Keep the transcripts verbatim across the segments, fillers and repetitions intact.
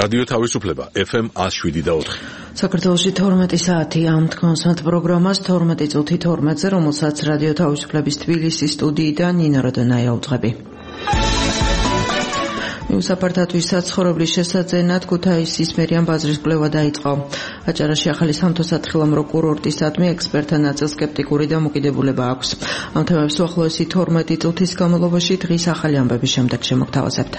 რადიო თავისუფლება ეფ ემ one oh seven და four. საქართველოში თორმეტი საათი ამ თქონსმათ პროგრამას თორმეტი წუთი თორმეტზე, რომელსაც რადიო თავისუფლების თბილისის სტუდიიდან ნინო როდონაია უძღვები. მიუსაფართათვის საცხოვრებლის შესაძენად ქუთაისის მერიამ ბაზრის კვლევა დაიწყო. აჭარაში ახალი სამთო-სათხილამურო კურორტისადმი ექსპერტთა ნაწილს სკეპტიკური დამოკიდებულება აქვს. ამ თემებს უახლოესი თორმეტი წუთის განმავლობაში დღის ახალი ამბების შემდეგ შემოგთავაზებთ.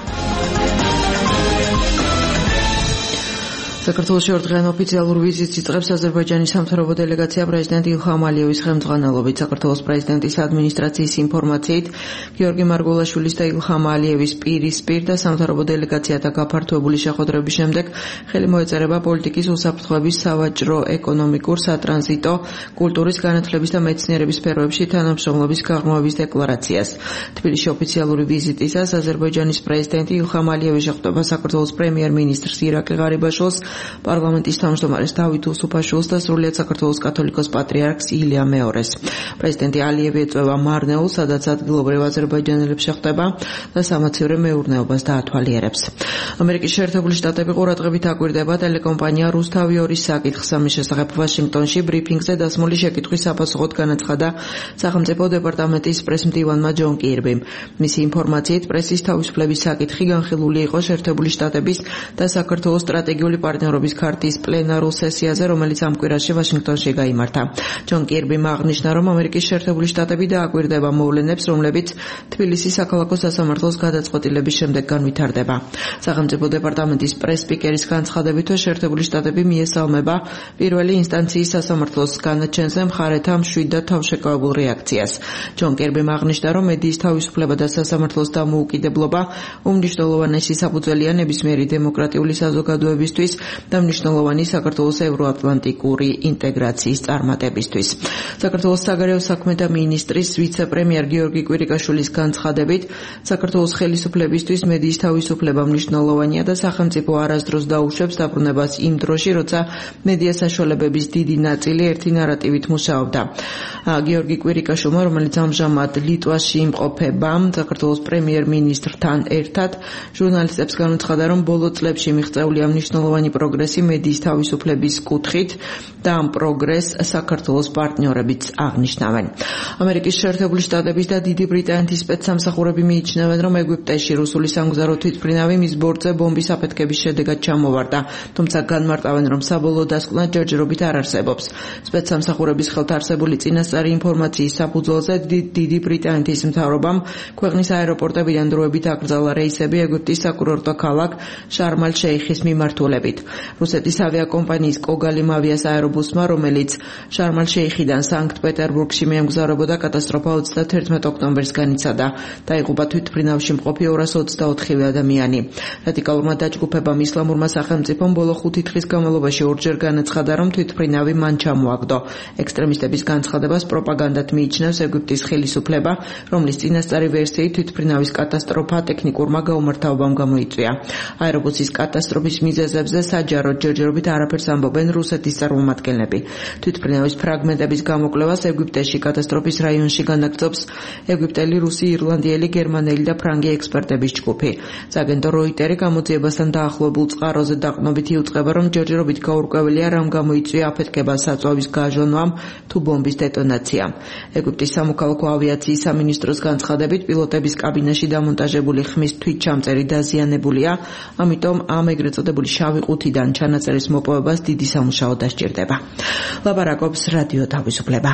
საქართველოში ორდღიან ოფიციალურ ვიზიტს იწყებს აზერბაიჯანის სამთავრობო დელეგაცია პრეზიდენტ ილჰამ ალიევის ხელმძღვანელობით. საქართველოს პრეზიდენტის ადმინისტრაციის ინფორმაციით, გიორგი მარგულაშვილის და ილჰამ ალიევის პირისპირ და სამთავრობო დელეგაციათა გაფართოებული შეხვედრების შემდეგ ხელი მოეწერება პოლიტიკის უსაფრთხოების, სავაჭრო, ეკონომიკურ, სატრანზიტო, კულტურის, განათლების და მეცნიერების სფეროებში თანამშრომლობის გაღრმავების დეკლარაციას. თბილისში ოფიციალური ვიზიტისას აზერბაიჯანის პრეზიდენტი ილჰამ ალიევი შეხვდება საქართველოს პრემიერ-მინისტრს ირაკლი ღარიბაშვილს, პარლამენტის თავმჯდომარეს დავით უსუფაშვილს და სრულიად საქართველოს კათოლიკოს პატრიარქს ილია მეორეს. პრეზიდენტი ალიევი ეწვევა მარნეულს, სადაც ადგილობრივ აზერბაიჯანელებს შეხვდება და სამაცივრო მეურნეობას დაათვალიერებს. ამერიკის შეერთებული შტატები ყურადღებით აკვირდება ტელეკომპანია რუსთავი ორის საკითხს. ამის შესახებ ვაშინგტონში ბრიფინგზე დასმული შეკითხვის საპასუხოდ განაცხადა სახელმწიფო დეპარტამენტის პრესმდივანმა ჯონ კირბიმ. მისი ინფორმაციით, პრესის თავისუფლების საკითხი განხილული იყო შეერთებული შტატების და საქართველოს სტრატეგიული პარტნიორობის ქარტიის პლენარულ სესიაზე, რომელიც ამ კვირაში ვაშინგტონში გაიმართა. ჯონ კირბიმ აღნიშნა, რომ ამერიკის შეერთებული შტატები დააკვირდება მოვლენებს, რომლებიც თბილისის საქალაქო სასამართლოს გადაწყვეტილების შემდეგ განვითარდება. სახელმწიფო დეპარტამენტის პრეს-სპიკერის განცხადებით, შეერთებული შტატები მიესალმება პირველი ინსტანციის სასამართლოს განაჩენზე მხარეთა მშვიდ და თავშეკავებულ რეაქციას. ჯონ კირბიმ აღნიშნა, რომ მედიის თავისუფლება და სასამართლოს დამოუკიდებლობა უმნიშვნელოვანესი საფუძველია ნებისმიერი დემოკრატიული საზოგადოებისთვის და მნიშვნელოვანი საქართველოს ევროატლანტიკური ინტეგრაციის წარმატებისთვის. საქართველოს საგარეო საქმეთა მინისტრის ვიცე-პრემიერ გიორგი კვირიკაშვილის განცხადებით, საქართველოს ხელისუფლებისთვის მედიის თავისუფლება მნიშვნელოვანია და სახელმწიფო არასდროს დაუშვებს დაბრუნებას იმ დროში, როცა მედია საშუალებების დიდი ნაწილი ერთი ნარატივით მუშაობდა. გიორგი კვირიკაშვილმა, რომელიც ამჟამად ლიტვაში იმყოფება, საქართველოს პრემიერ-მინისტრთან ერთად ჟურნალისტებს განუცხადა, რომ ბოლო წლებში მიღწეულია მნიშვნელოვანი პროგრესი მედიის თავისუფლების კუთხით და ამ პროგრესს საქართველოს პარტნიორებიც აღნიშნავენ. ამერიკის შეერთებული შტატების და დიდი ბრიტანეთის სპეცსამსახურები მიიჩნევენ, რომ ეგვიპტეში რუსული სამგზავრო თვითმფრინავი მის ბორტზე ბომბის აფეთქების შედეგად ჩამოვარდა, თუმცა განმარტავენ, რომ საბოლოო დასკვნა ჯერჯერობით არ არსებობს. სპეცსამსახურების ხელთ არსებული წინასწარი ინფორმაციის საფუძველზე დიდი ბრიტანეთის მთავრობამ ქვეყნის აეროპორტებიდან დროებით აკრძალა რეისები ეგვიპტის საკურორტო ქალაქ შარმ-ალ-შეიხის მიმართულებით. რუსეთის ავიაკომპანიის კოგალიმ ავიას აერობუსმა, რომელიც შარმ-ალ-შეიხიდან სანქტ-პეტერბურგში მიემგზავრებოდა, კატასტროფა ოცდაათერთმეტ ოქტომბერს განიცადა. დაიღუპა თვითმფრინავში მყოფი ორას ოცდაოთხივე ადამიანი. რადიკალურმა დაჯგუფებამ ისლამურმა სახელმწიფომ ბოლო ხუთი დღის განმავლობაში ორჯერ განაცხადა, რომ თვითმფრინავი მან ჩამოაგდო. ექსტრემისტების განცხადებას პროპაგანდად მიიჩნევს ეგვიპტის ხელისუფლება, რომლის წინასწარი ვერსიით თვითმფრინავის კატასტროფა ტექნიკურმა გაუმართავებამ გამოიწვია. აერობუსის კატასტროფის მიზეზებზე საჯაროდ ჯერჯერობით არაფერს ამბობენ რუსეთის წარმომადგენლები. თვითმფრინავის ფრაგმენტების გამოკვლევას ეგვიპტეში კატასტროფის რაიონში განაგრძობს ეგვიპტელი, რუსი, ირლანდიელი, გერმანელი და ფრანგი ექსპერტების ჯგუფი. აგენტო როიტერი გამოძიებასთან დაახლოებულ წყაროზე დაყრდნობით იუწყება, რომ ჯერჯერობით გაურკვეველია, რამ გამოიწვია აფეთქება საწვავის გაჟონვამ თუ ბომბის დეტონაციამ. ეგვიპტის სამოქალაქო ავიაციის სამინისტროს განცხადებით, პილოტების კაბინაში დამონტაჟებული ხმის თვითჩამწერი დაზიანებულია, ამიტომ ამ ეგრეთ წოდებული შავი ყუთიდან ჩანაწერის მოპოვებას დიდი სამუშაო დასჭირდება. ლაპარაკობს რადიო თავისუფლება.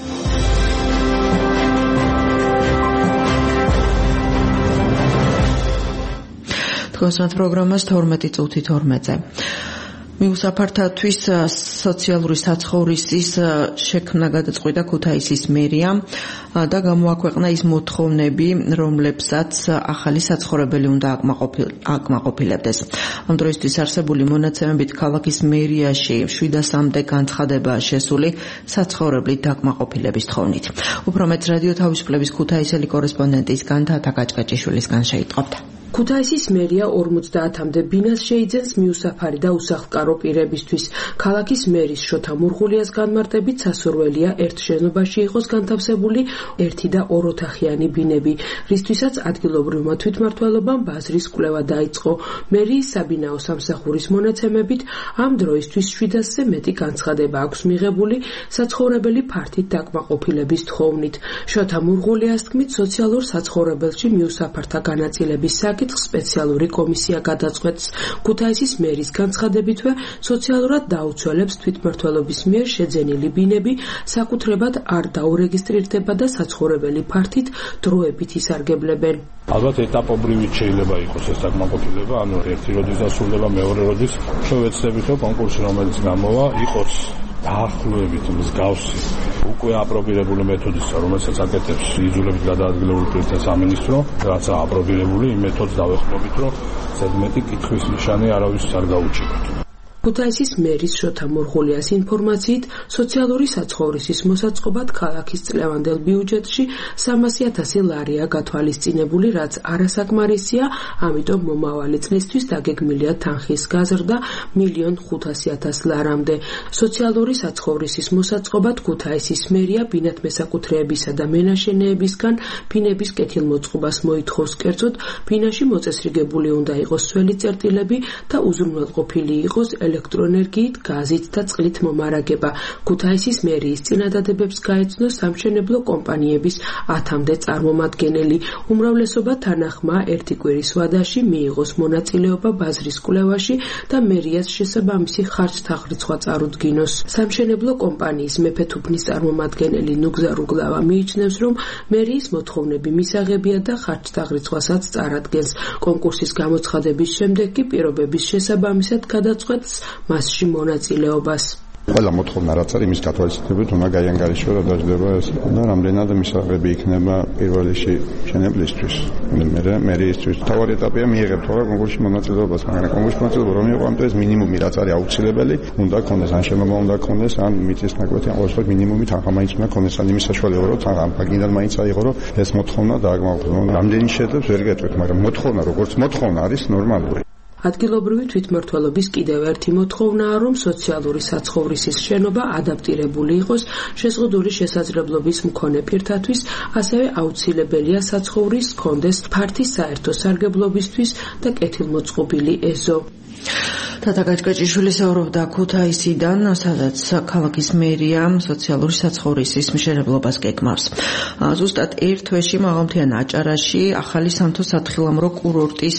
თქონსმათ პროგრამას თორმეტი წუთი თორმეტზე. მიუსაფართათვის სოციალური საცხოვრისის შექმნა გადაწყვიტა ქუთაისის მერიამ და გამოაქვეყნა ის მოთხოვნები, რომლებსაც ახალი საცხოვრებელი უნდა აკმაყოფილებდეს. ამ დროისთვის არსებული მონაცემებით ქალაქის მერიაში შვიდასამდე განცხადებაა შესული საცხოვრებლით დაკმაყოფილების თხოვნით. უფრო მეტ რადიო თავისუფლების ქუთაისელი კორესპონდენტისგან თათა კაჭკაჭიშვილისგან შეიტყობთ. ქუთაისის მერია ორმოცდაათამდე ბინას შეიძენს მიუსაფარი და უსახლკარო პირებისთვის. ქალაქის მერის შოთა მურღულიას განმარტებით სასურველია ერთ შენობაში იყოს განთავსებული ერთი და ოროთახიანი ბინები, რისთვისაც ადგილობრივმა თვითმმართველობამ ბაზრის კვლევა დაიწყო. მერიის საბინაო სამსახურის მონაცემებით ამ დროისთვის შვიდასზე მეტი განცხადება აქვს მიღებული საცხოვრებელი ფართით დაკმაყოფილების თხოვნით. შოთა მურღულიას თქმით, სოციალურ საცხოვრებელში მიუსაფართა განაწილების საკითხს სპეციალური კომისია გადაწყვეტს. ქუთაისის მერის განცხადებითვე სოციალურად დაუცველებს თვითმმართველობის მიერ შეძენილი ბინები საკუთრებად არ დაურეგისტრირდება და საცხოვრებელი ფართით დროებით ისარგებლებენ. ალბათ ეტაპობრივით შეიძლება იყოს ეს დაკმაყოფილება, ანუ ერთი როდის დასრულდება, მეორე როდის შევეცდებით, რომ კონკურსი რომელიც გამოვა იყოს დაახლოებით მსგავსი უკვე აპრობირებული მეთოდისა, რომელსაც აკეთებს იძულებით გადაადგილებული პირთა სამინისტრო, რაც აპრობირებული იმ მეთოდს დავეხმარებით, რომ ზედმეტი კითხვის ნიშანი არავის არ გაუჭიროთ. ქუთაისის მერის შოთა მურღულიას ინფორმაციით, სოციალური საცხოვრისის მოსაწყობად ქალაქის წლევანდელ ბიუჯეტში სამასი ათასი ლარია გათვალისწინებული, რაც არასაკმარისია, ამიტომ მომავალი წლისთვის დაგეგმილია თანხის გაზრდა მილიონ ხუთასი ათას ლარამდე. სოციალური საცხოვრისის მოსაწყობად ქუთაისის მერია ბინათ მესაკუთრეებისა და მენაშენეებისგან ბინების კეთილმოწყობას მოითხოვს, კერძოდ ბინაში მოწესრიგებული უნდა იყოს სველი წერტილები და უზრუნველყოფილი იყოს ელექტროენერგიით, გაზით და წყლით მომარაგება. ქუთაისის მერიის წინადადებებს გაეცნო სამშენებლო კომპანიების ათამდე წარმომადგენელი. უმრავლესობა თანახმა ერთი კვირის ვადაში მიიღოს მონაწილეობა ბაზრის კვლევაში და მერიას შესაბამისი ხარჯ-თაღრიცხვა წარუდგინოს. სამშენებლო კომპანიის მეფეთუფნის წარმომადგენელი ნუგზა რუგლავა მიიჩნევს, რომ მერიის მოთხოვნები მისაღებია და ხარჯ-თაღრიცხვასაც წარადგენს. კონკურსის გამოცხადების შემდეგ კი პირობების შესაბამისად გადაწყვეტს მასში მონაწილეობას. ყველა მოთხოვნა რაც არის იმის გათვალისწინებით უნდა გაიანგარიშო რა დაждდება ეს და რამდენად მისაღები იქნება პირველში შენებლისთვის მე მერიისთვის. თავი ეტაპია მიიღებ თორე კონკურსში მონაწილეობას, მაგრამ კონკურსში მონაწილეობა რომ იყო ამიტომ ეს მინიმუმი რაც არის აუცილებელი უნდა ქონდეს, ან შენობა უნდა ქონდეს, ან მიწის ნაკვეთი, ან ყოველ შემთხვევაში მინიმუმი თანხა მაინც უნდა ქონდეს, ან იმის საშუალება რომ თანხა ბაგინდან მაინც აიღო რომ ეს მოთხოვნა დააკმაყოფილოს. რამდენი შეძლებს ვერ გეტყვით, მაგრამ მოთხოვნა როგორც მოთხოვნა არის ნორმალური. ადგილობრივი თვითმმართველობის კიდევ ერთი მოთხოვნაა, რომ სოციალური საცხოვრისის შენობა ადაპტირებული იყოს შეზღუდული შესაძლებლობის მქონე პირთათვის, ასევე აუცილებელია საცხოვრის ჰქონდეს ფართი საერთო სარგებლობისთვის და კეთილმოწყობილი ეზო. თათა გაჭკაჭიშვილი საუბრობდა ქუთაისიდან, სადაც ქალაქის მერია სოციალური საცხოვრისის მშენებლობას გეგმავს. ზუსტად ერთ თვეში მაღალმთიან აჭარაში ახალი სამთო სათხილამურო კურორტის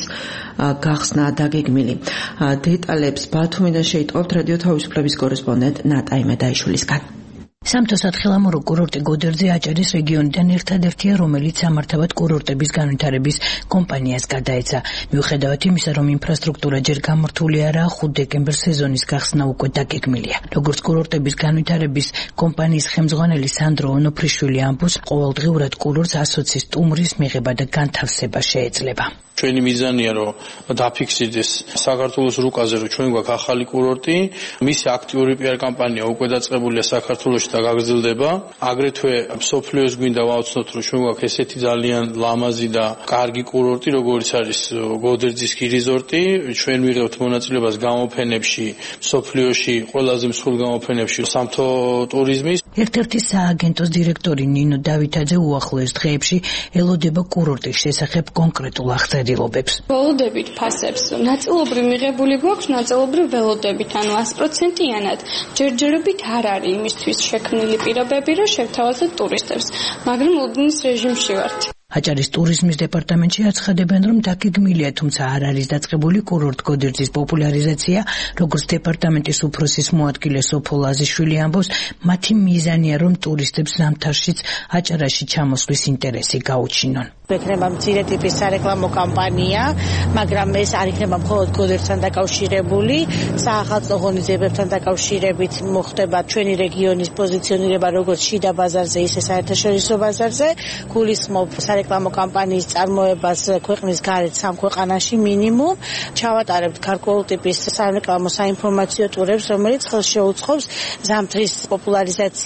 გახსნა დაგეგმილი. დეტალებს ბათუმიდან შეიტყობთ რადიო თავისუფლების კორესპონდენტ ნატა იმედაიშვილისგან. სამთო სათხილამურო კურორტი გოდერძე აჭარის რეგიონიდან ერთადერთია, რომელიც სამართავად კურორტების განვითარების კომპანიას გადაეცა. მიუხედავად იმისა, რომ ინფრასტრუქტურა ჯერ გამართული არაა, ხუთ დეკემბერს სეზონის გახსნა უკვე დაგეგმილია. როგორც კურორტების განვითარების კომპანიის ხელმძღვანელი სანდრო ონოფრიშვილი ამბობს, ყოველდღიურად კურორტს ასოცის სტუმრის მიღება და განთავსება შეეძლება. ჩვენი მიზანია რომ დაფიქსირდეს საქართველოს რუკაზე, რომ ჩვენ გვაქვს ახალი კურორტი, მისი აქტიური პიარ კამპანია უკვე დაწყებულია საქართველოში და გაგრძელდება. აგრეთვე მსოფლიოს გვინდა ვაუცნოთ, რომ ჩვენ გვაქვს ესეთი ძალიან ლამაზი და კარგი კურორტი, როგორც არის გოდერძის რიზორტი. ჩვენ ვიღებთ მონაწილეობას გამოფენებში, მსოფლიოში ყველაზე მსხვილ გამოფენებში სამთო ტურიზმის. ერთ-ერთი სააგენტოს დირექტორი ნინო დავითაძე უახლოეს დღეებში ელოდება კურორტის შესახებ კონკრეტულ აღწერილობებს. ველოდებით ფასებს ნაწილობრივ მიღებული გვაქვს, ნაწილობრივ ველოდებით, ანუ ას პროცენტიანად. ჯერჯერობით არ არის იმისთვის შექმნილი პირობები, რომ შევთავაზოთ ტურისტებს, მაგრამ უდნის რეჟიმში ვართ. აჭარის ტურიზმის დეპარტამენტში აცხადებენ, რომ დაგეგმილია, თუმცა არ არის დაწყებული კურორტ გოდერძის პოპულარიზაცია, როგორც დეპარტამენტის უფროსის მოადგილე სოფო ლაზიშვილი ამბობს, მათი მიზანია, რომ ტურისტებს ზამთარშიც აჭარაში ჩამოსვლის ინტერესი გაუჩინონ. ექნება მცირე ტიპის სარეკლამო კამპანია, მაგრამ ეს არ იქნება მხოლოდ გოდერძთან დაკავშირებული, საახალწლო ღონისძიებებთან დაკავშირებით მოხდება ჩვენი რეგიონის პოზიციონირება როგორც შიდა ბაზარზე, ისე საერთაშორისო ბაზარზე. გულისხმობ სარეკლამო კამპანიის წარმოებას ქვეყნის გარეთ სამ ქვეყანაში მინიმუმ. ჩავატარებთ გარკვეულ ტიპის სარეკლამო საინფორმაციო ტურებს, რომელიც ხელს შეუწყობს ზამთრის პოპულარიზაციას.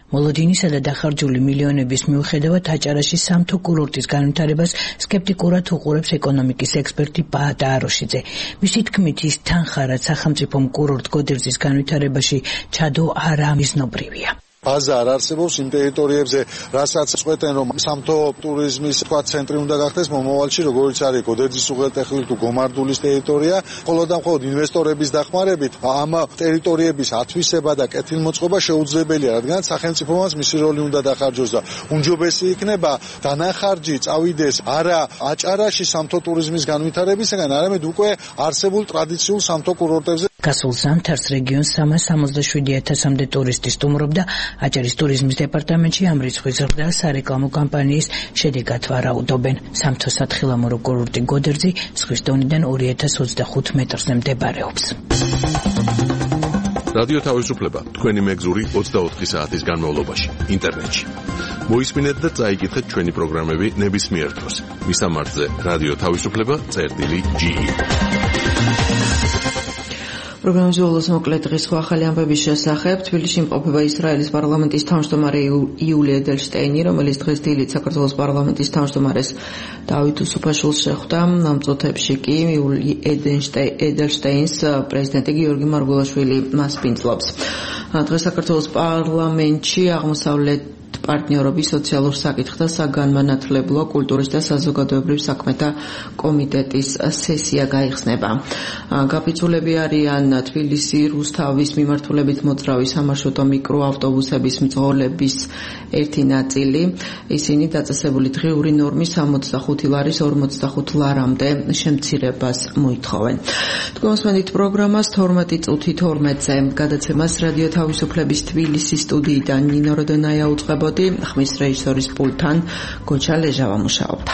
მოლოდინისა და დახარჯული მილიონების მიუხედავად აჭარაში სამთო კურორტის განვითარებას სკეპტიკურად უყურებს ეკონომიკის ექსპერტი ბაატა აროშიძე. მისი თქმით, ის თანხა, რაც სახელმწიფომ კურორტ გოდერძის განვითარებაში ჩადო, არა მიზნობრივია. ბაზა არ არსებობს იმ ტერიტორიებზე, რასაც წყვეტენ, რომ სამთო ტურიზმის თქვა ცენტრი უნდა გახდეს მომავალში, როგორც არის გოდერძის უღელტეხილი თუ გომარდულის ტერიტორია, მხოლოდ და მხოლოდ ინვესტორების დახმარებით ამ ტერიტორიების ათვისება და კეთილმოწყობა შეუძლებელია, რადგან სახელმწიფომაც მისი როლი უნდა დახარჯოს და უმჯობესი იქნება დანახარჯი წავიდეს არა აჭარაში სამთო ტურიზმის განვითარებისგან, არამედ უკვე არსებულ ტრადიციულ სამთო კურორტებზე. გასულ ზამთარს რეგიონს სამას სამოცდაშვიდი ათასამდე ტურისტი სტუმრობდა. აჭარის ტურიზმის დეპარტამენტში ამ რიცხვის ზრდა სარეკლამო კამპანიის შედეგად ვარაუდობენ. სამთო სათხილამურო კურორტი გოდერძი ზღვის დონიდან ორი ათას ოცდახუთ მეტრზე მდებარეობს. რადიო თავისუფლება თქვენი მეგზური ოცდაოთხი საათის განმავლობაში ინტერნეტში. მოისმინეთ და წაიკითხეთ ჩვენი პროგრამები ნებისმიერ დროს. მისამართზე რადიო თავისუფლება წერტილი ჯი. პროგრამის ბოლოს მოკლე დღის ახალი ამბების შესახებ თბილისში იმყოფება ისრაელის პარლამენტის თავმჯდომარე იული ედელშტეინი, რომელიც დღეს დილით საქართველოს პარლამენტის თავმჯდომარეს დავით უსუფაშვილს შეხვდა. ამ წუთებში კი იული ედელშტეინს პრეზიდენტი გიორგი მარგულაშვილი მას პინძლობს. დღეს საქართველოს პარლამენტში აღმოსავლეთ პარტნიორობის სოციალურ საკითხთა საგანმანათლებლო, კულტურის და საზოგადოებრივ საქმეთა კომიტეტის სესია გაიხსნება. გაფიცულები არიან თბილისი რუსთავის მიმართულებით მოძრავი სამარშრუტო მიკროავტობუსების მძღოლების ერთი ნაწილი. ისინი დაწესებული დღიური ნორმის სამოცდახუთი ლარის ორმოცდახუთ ლარამდე შემცირებას მოითხოვენ. თქვენსმენით პროგრამას თორმეტი წუთი თორმეტზე გადაცემას რადიო თავისუფლების თბილისის სტუდიიდან ნინო როდონაია უწყებოდა. ხმის რეჟისორის პულტთან გოჩა ლეჟავა მუშაობდა.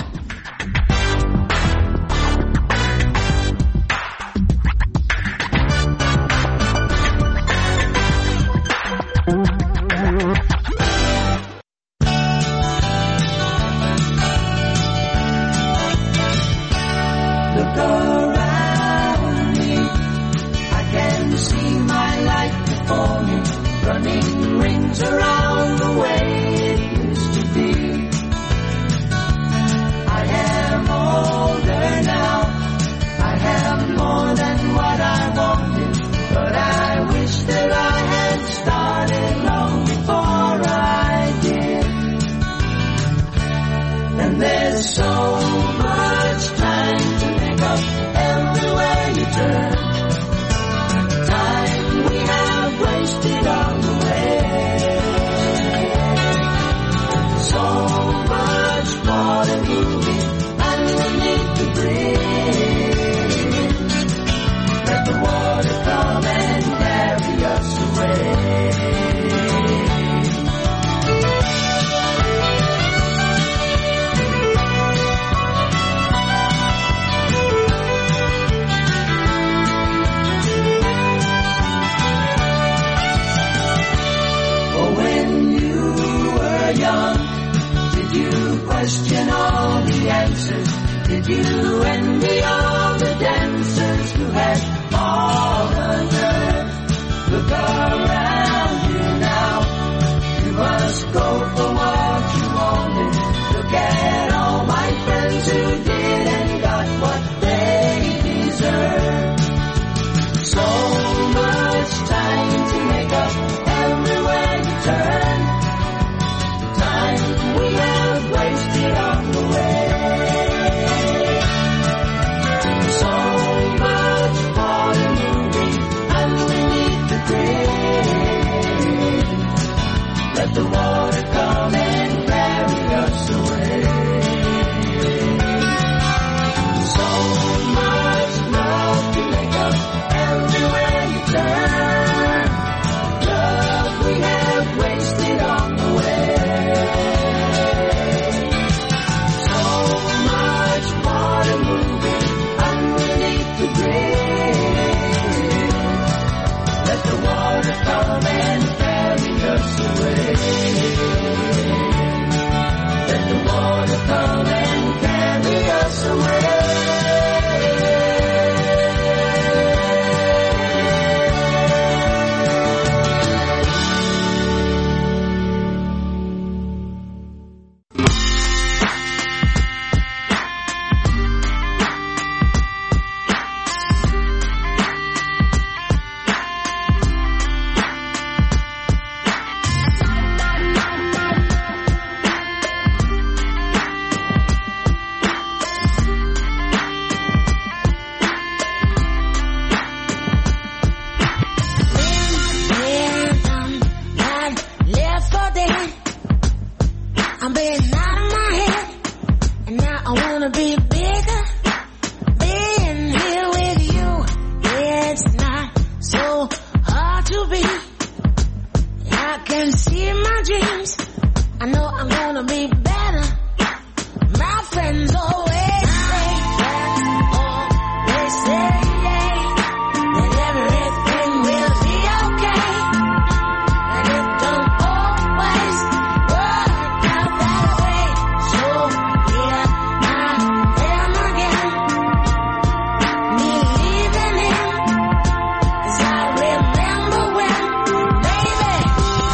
know I'm gonna be better. My friends always say, always say that everything will be okay. And it don't always work out that way. So here I am again, me leaving him, 'cause I remember when, baby, I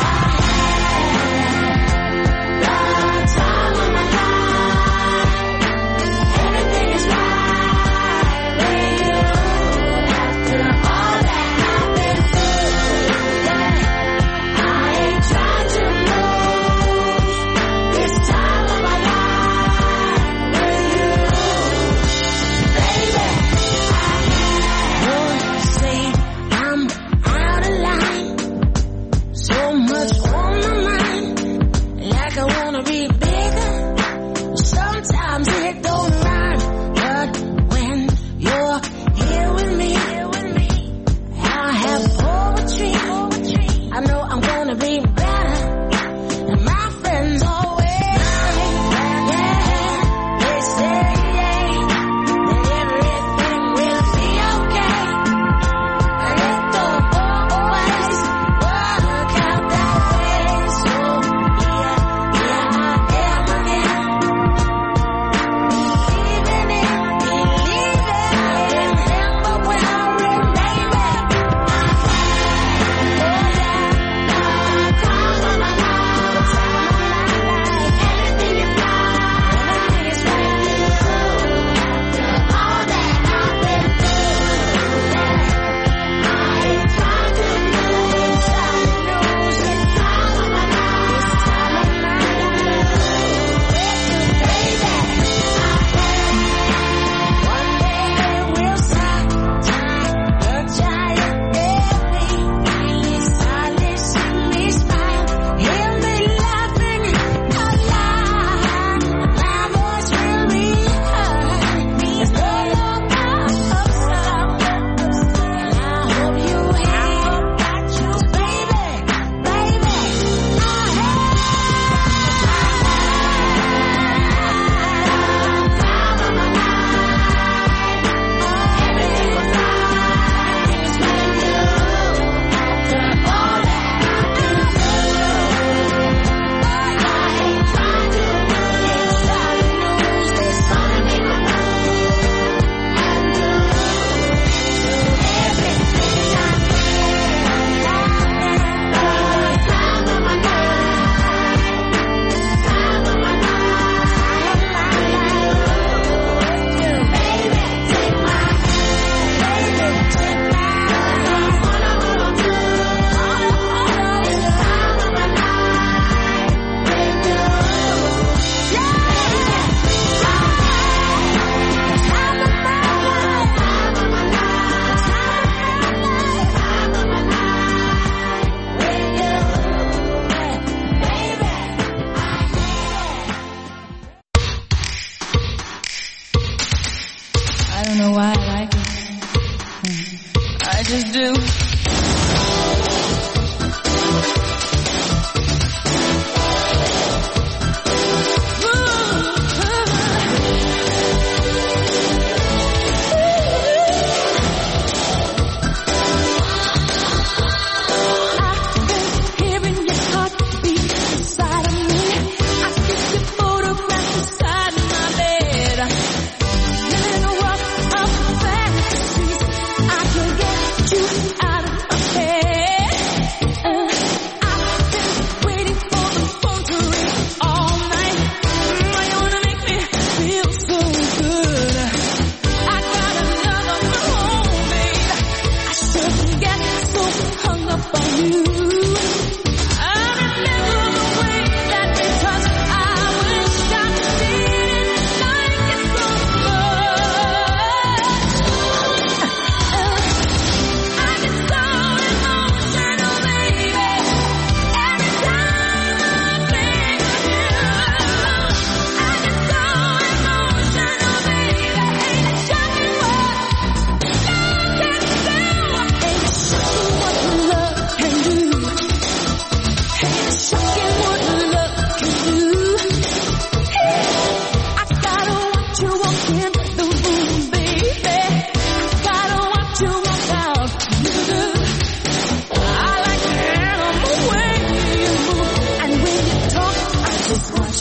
had the time of my life. Everything is right with you. After all that I've been through, yeah, I ain't trying to lose this time of my life with you, baby. Lord, say I'm out of line. So much on my mind, like I wanna be bigger. Sometimes it don't rhyme, but when you're here with me, I have poetry. I know I'm gonna be better, and my friends always say, yeah, they say that everything will be okay. And it don't always work out that way. So yeah, yeah, I am again, believing it, believing in him. But when I remember, I had, oh yeah, the time of my life, the time of my life. Everything is right, everything is right with you. After all that I've been through, yeah, I ain't trying to lose, trying to lose this time of my life, this time of my life with you, baby. One day we'll stop time, the giant baby. Silently see me smile, hear me laughing out loud. My voice will be heard, there's no longer of sound. And I hope you hear that, you baby, baby. I had time of my life. Everything was right, it's with you. After all that I've been through, I ain't trying to lose, trying to lose this time in my life. And do everything I can. Time of my life, time of my life, time of my life with you, baby. Take my hand, baby, take my hand. All I wanna do, all I wanna do is time of my life with you, yeah. Time of my life, time of my life, time of my life, time of my life with you, baby. I don't know why I like it. I just do. Hearing your heartbeat inside of me, I see your photograph beside my bed. In a world of fantasies, I can get you out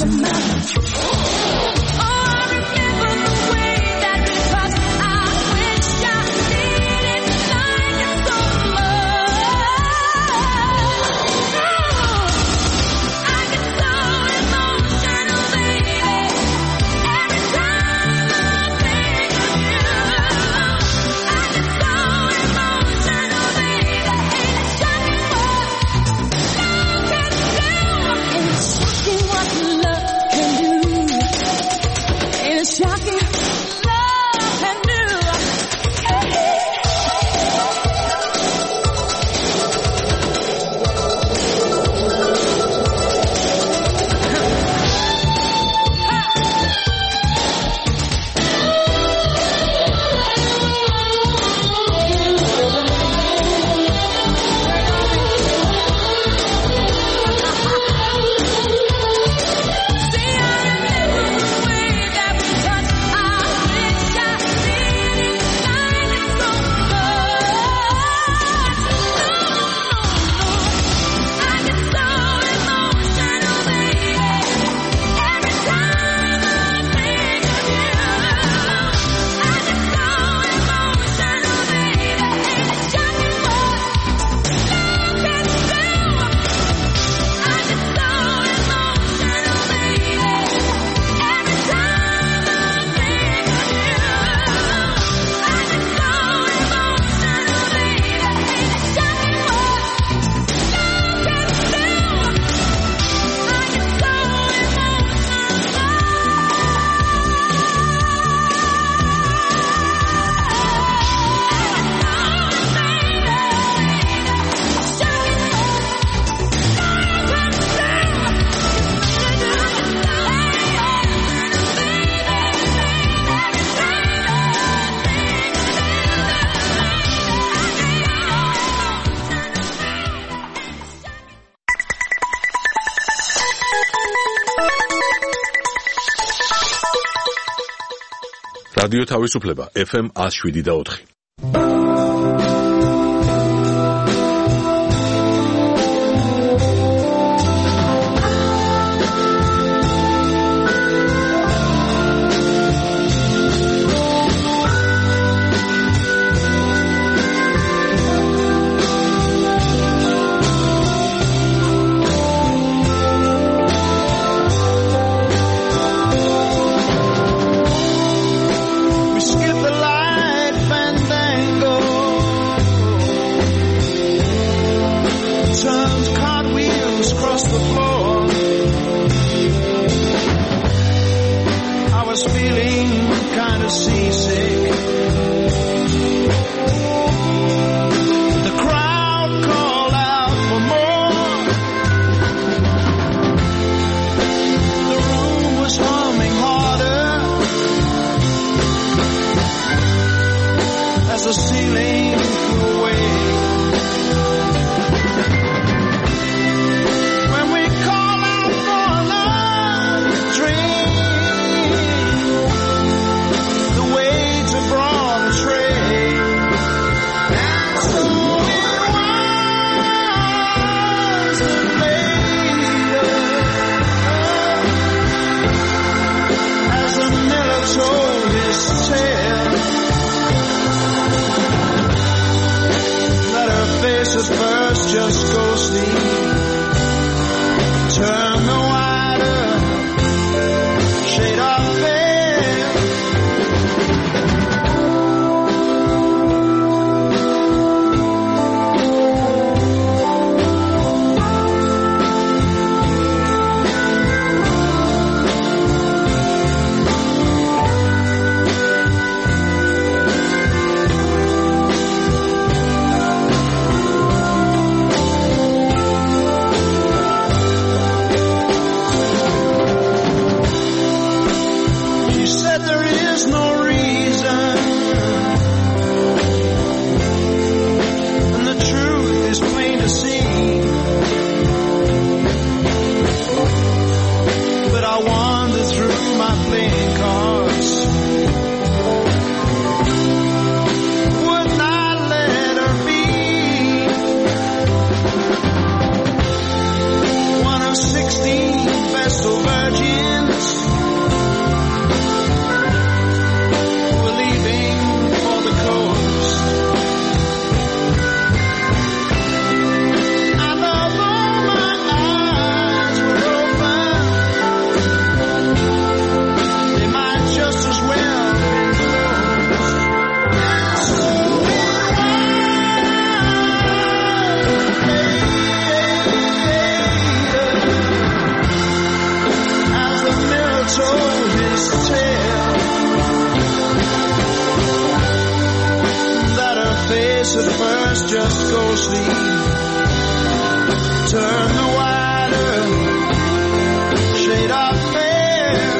რადიო თავისუფლება ეფ ემ one oh seven და four. sixteen Vestal Virgin told his tale, that her face at first just ghostly turned the wider shade of pale.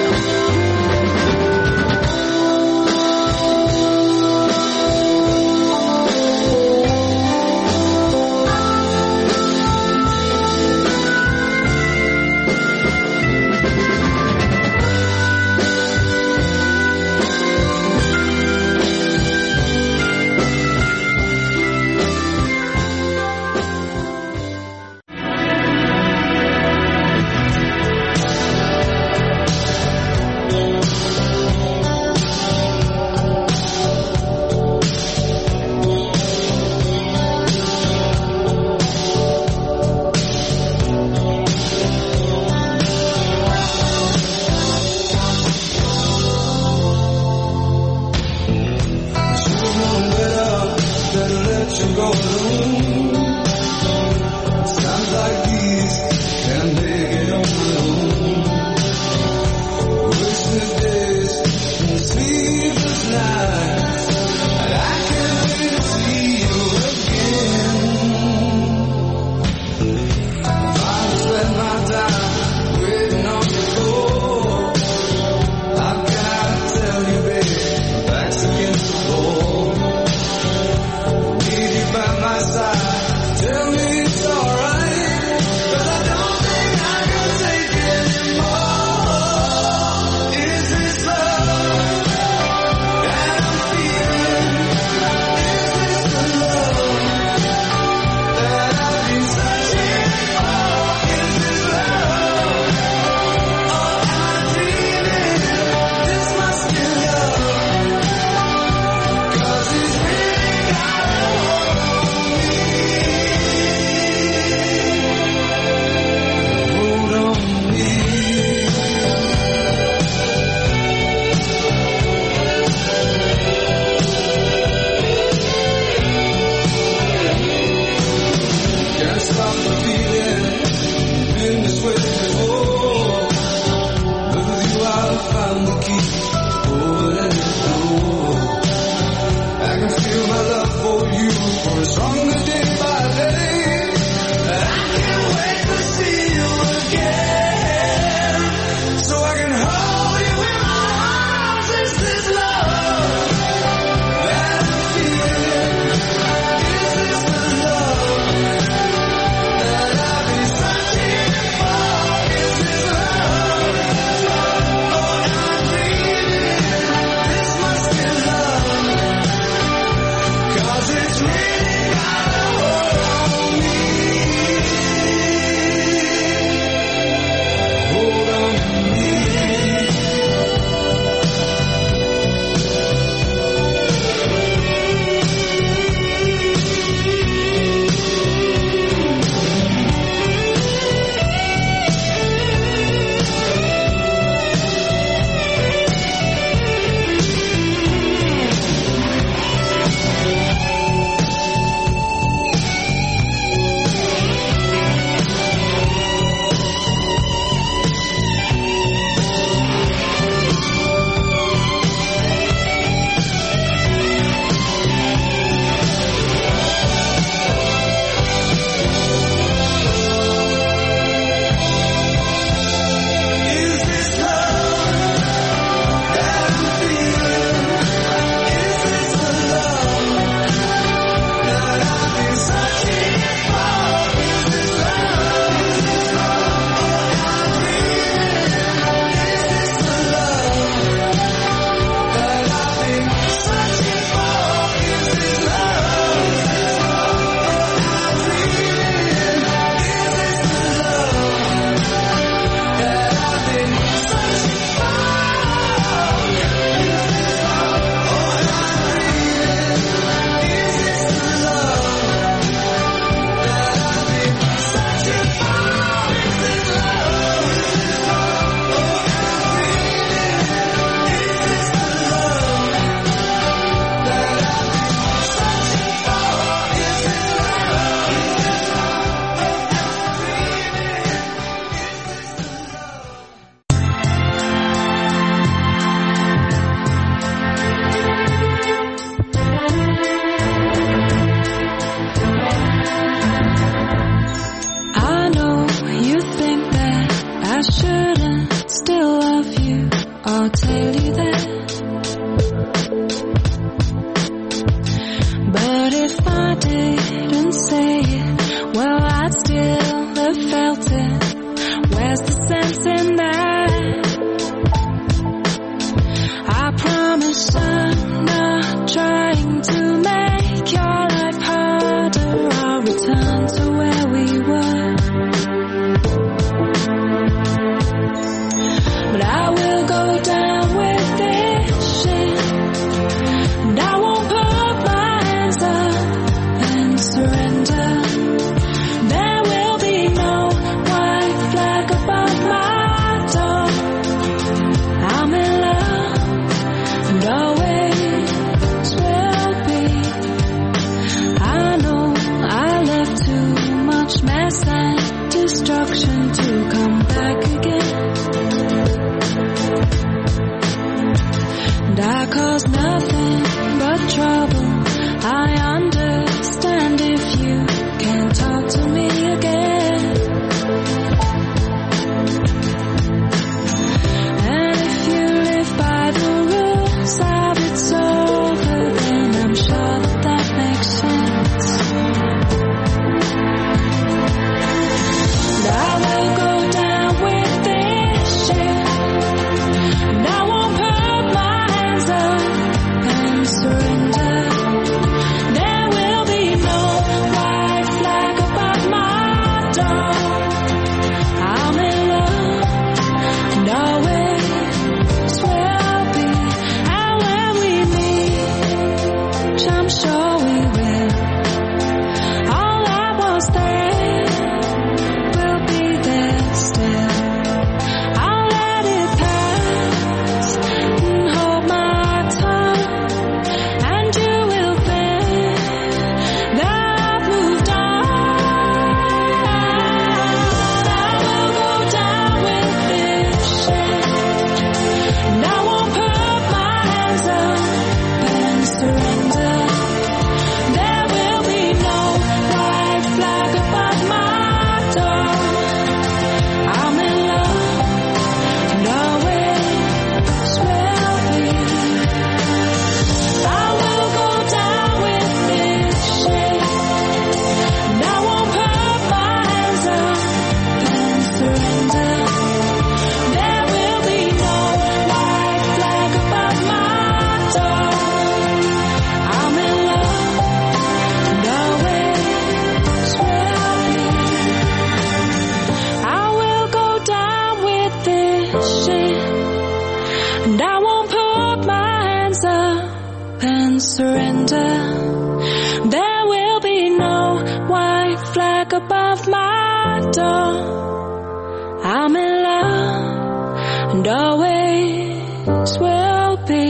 wishing, and I won't put my hands up and surrender. There will be no white flag above my door. I'm in love and always will be.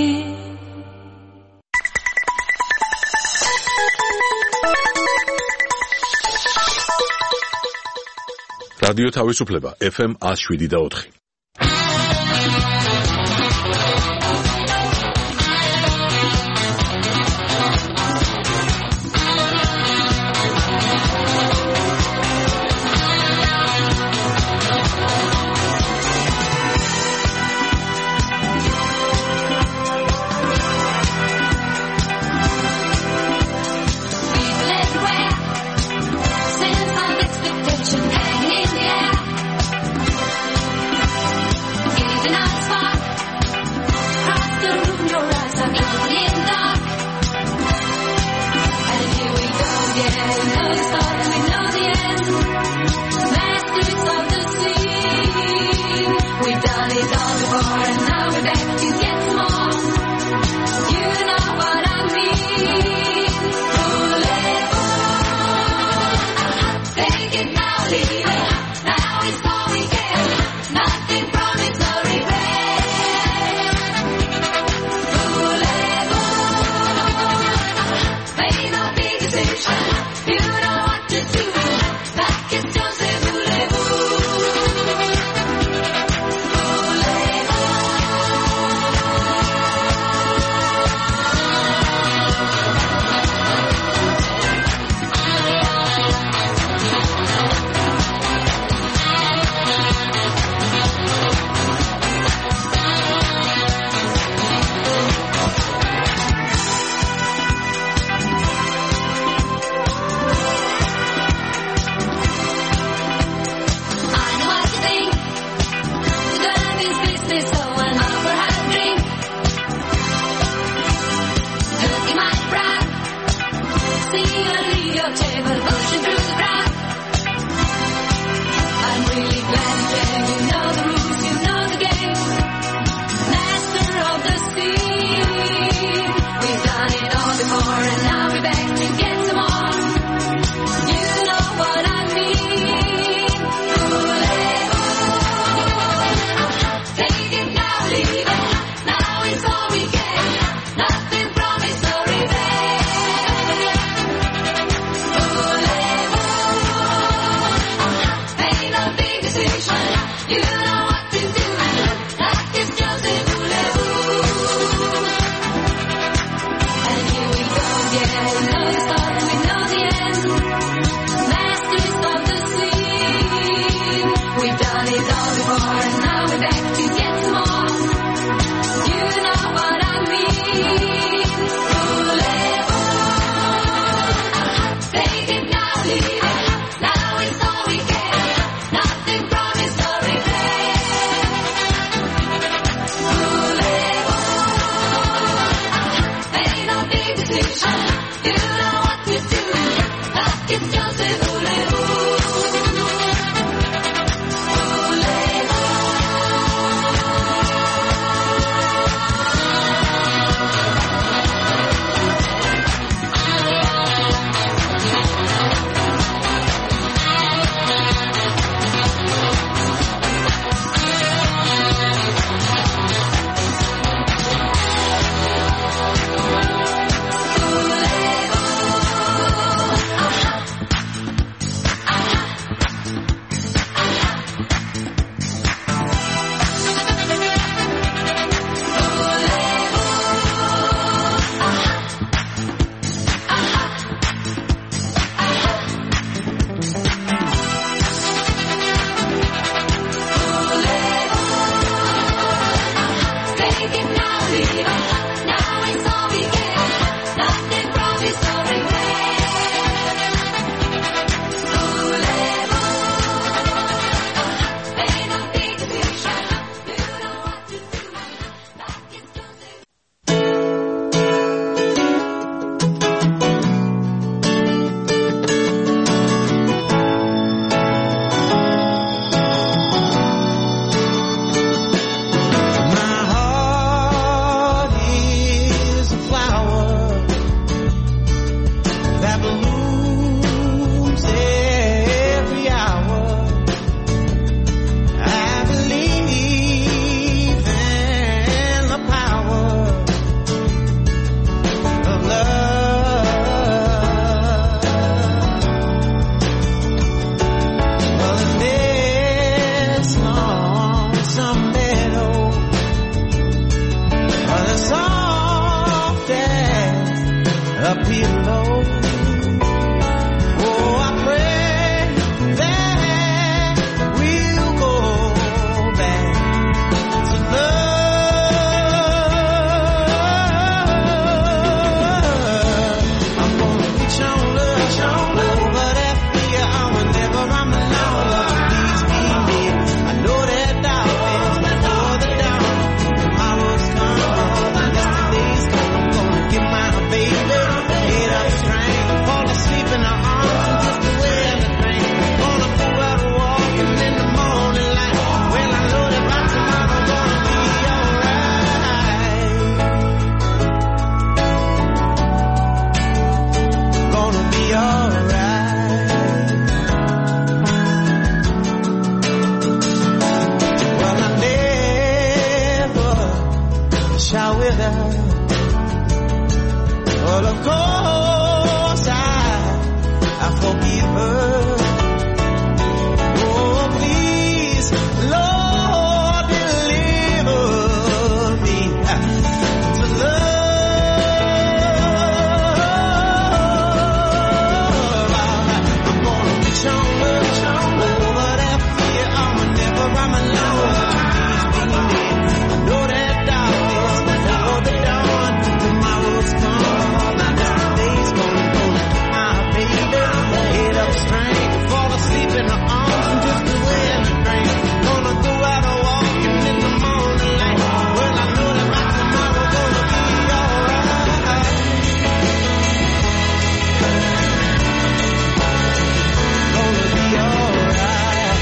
რადიო თავისუფლება ეფ ემ one oh seven და four. Take it wish I wither. Well, of course I, I forgive her. Oh, please, Lord, deliver me to love. I'm gonna reach on, reach on over that fear. I'm never I'm alone. I know that darkness, I know the dawn. Tomorrow's gone, now today's gonna go. My baby, head up straight, fall asleep in the arms and just away in the rain. Gonna go out a walking in the morning light. Well, I know that my tomorrow gonna be alright. Gonna be alright.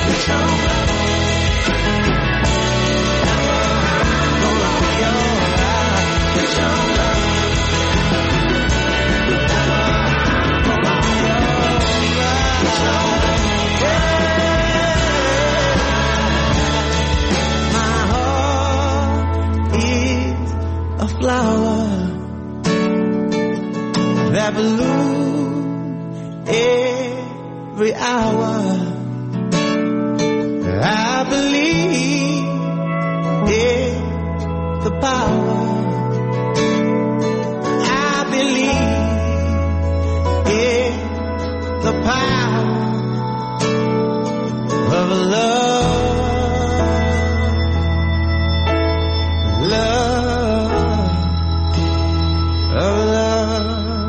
Gonna be alright. My heart is a flower that blooms every hour. I believe in the power. I believe in the power of love, love, of love.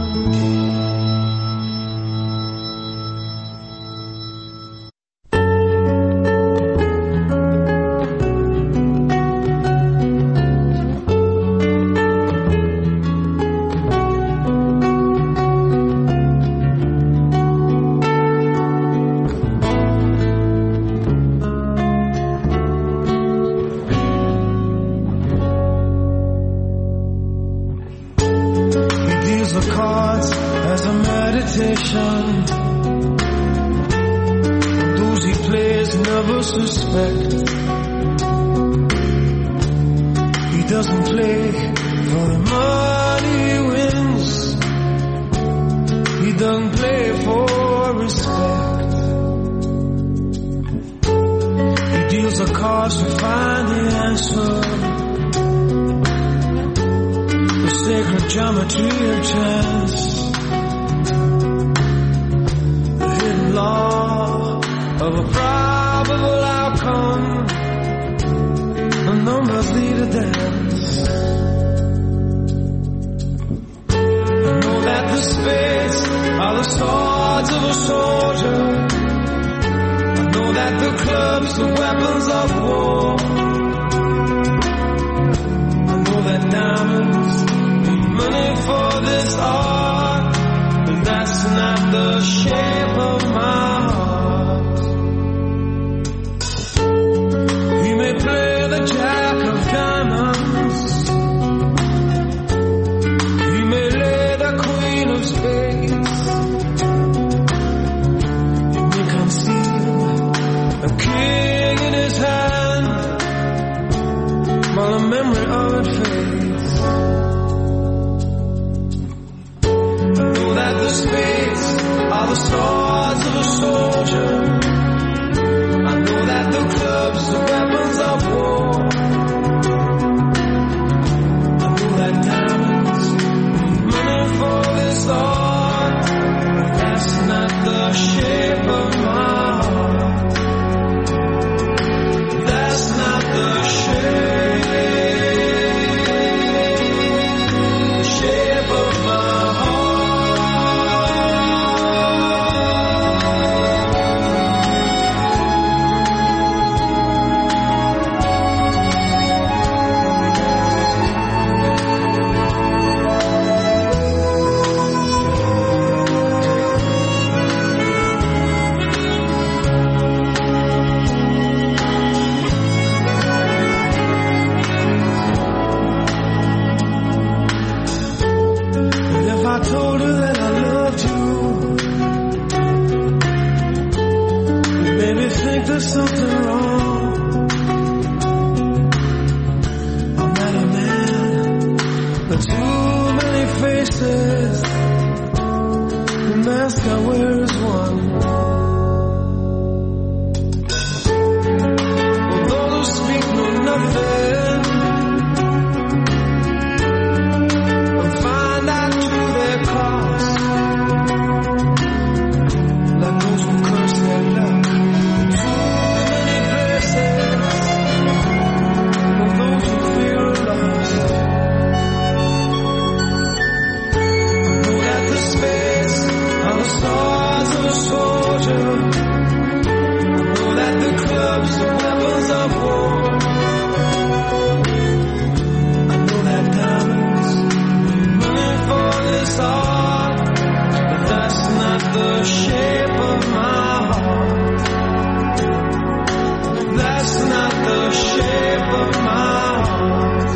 He deals the cards as a meditation. Those he plays never suspect. He doesn't play for the money he wins. He doesn't play for respect. He deals the cards to find the answer. The sacred geometry of chance. The hidden law of a probable outcome. The numbers lead a dance. I know that the spades are the swords of a soldier. I know that the clubs are weapons of war. I know that diamonds need money for this art, but that's not the shape of my heart. He may play the jack of diamonds. He may lay the queen of spades. He may conceal a king in his hand while the memory of it fades. I know that the spades are the swords of a soldier. I know that the clubs are weapons of war. I know that diamonds need money for this art, but that's not the shape of my heart. That's not the shape, shape of my heart. faces, the mask I wear is one. Although those who speak know nothing, and find out to their cost, like those who curse their luck. Too many places, for those who feel lost. Space on the stars of a soldier. I know that the clubs are weapons of war. I know that diamonds money for this art, but that's not the shape of my heart. That's not the shape of my heart.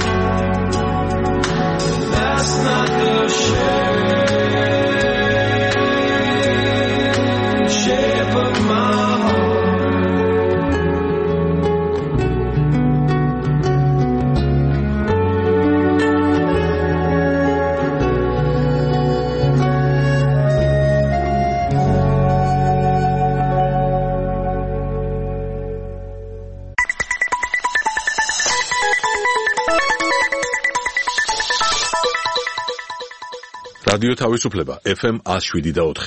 That's not the shape. Shape of my heart. რადიო თავისუფლება ეფ ემ one oh seven და four.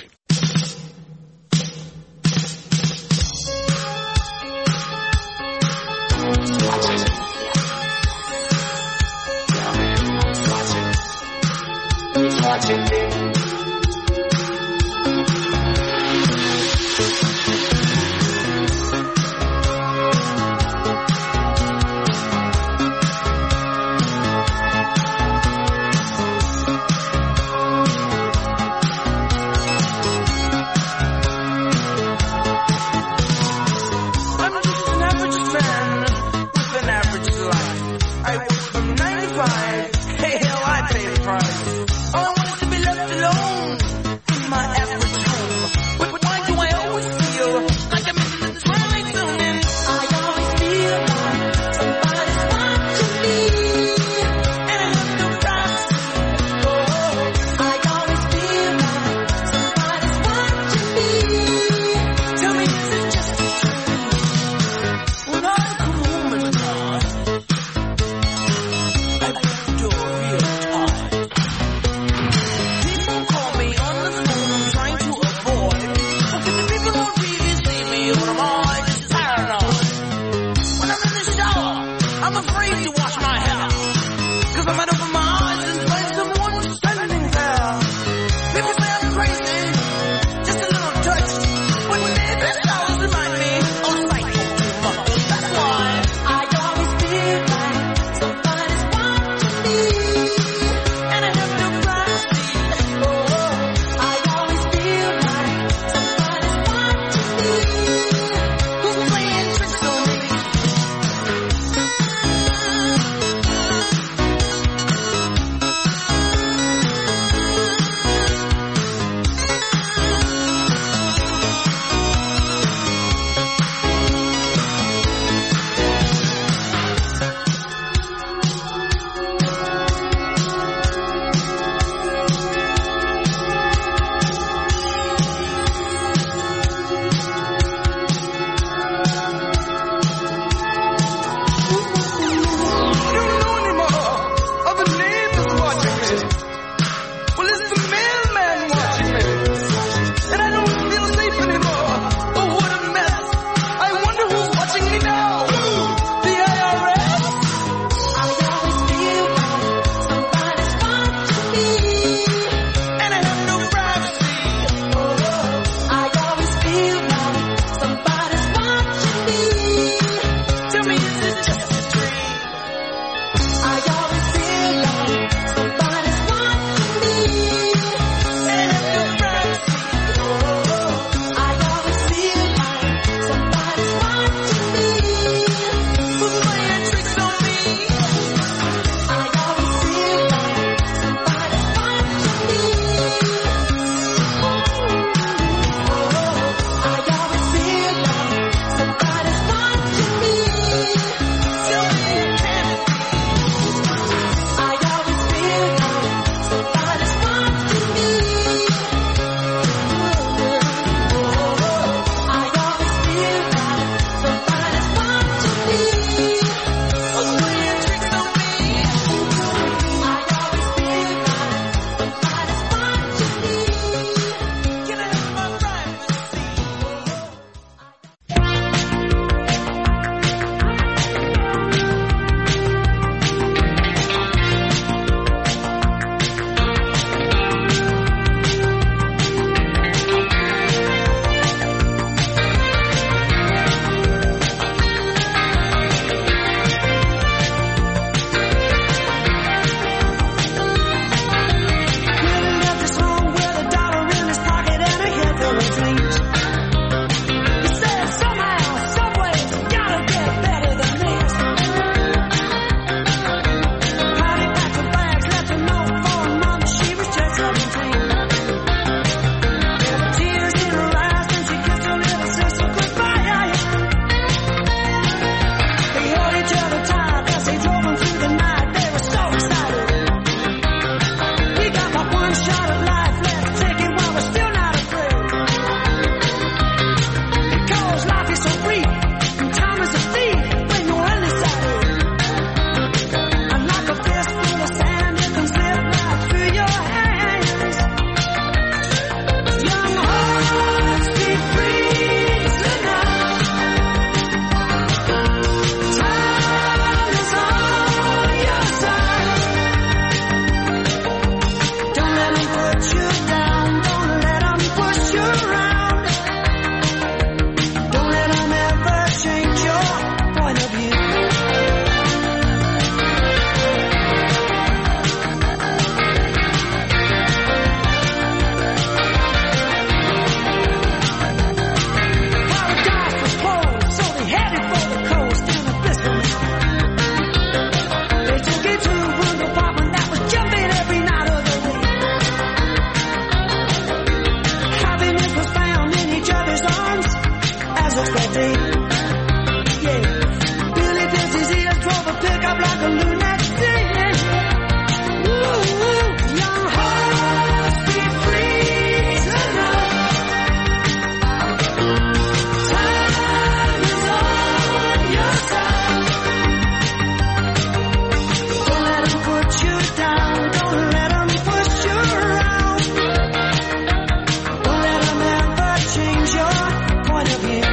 Hey, hell, I pay the price. All I want is to be loved like a lunatic. Ooh, your heart beat free tonight. Time is on your side. Don't let them put you down. Don't let them push you around. Don't let them ever change your point of view.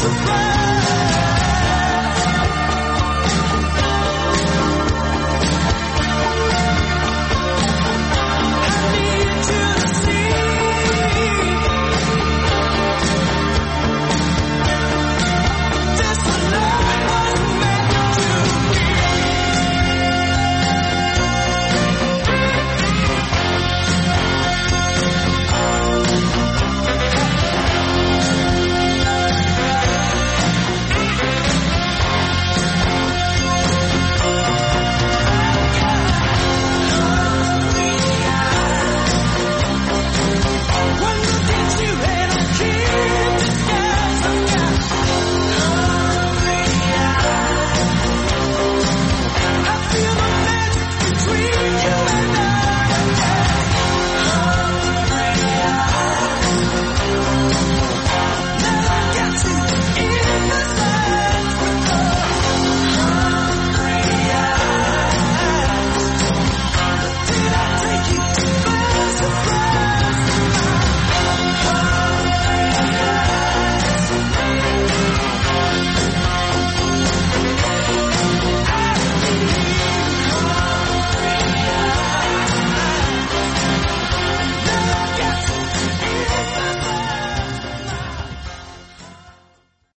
the flag.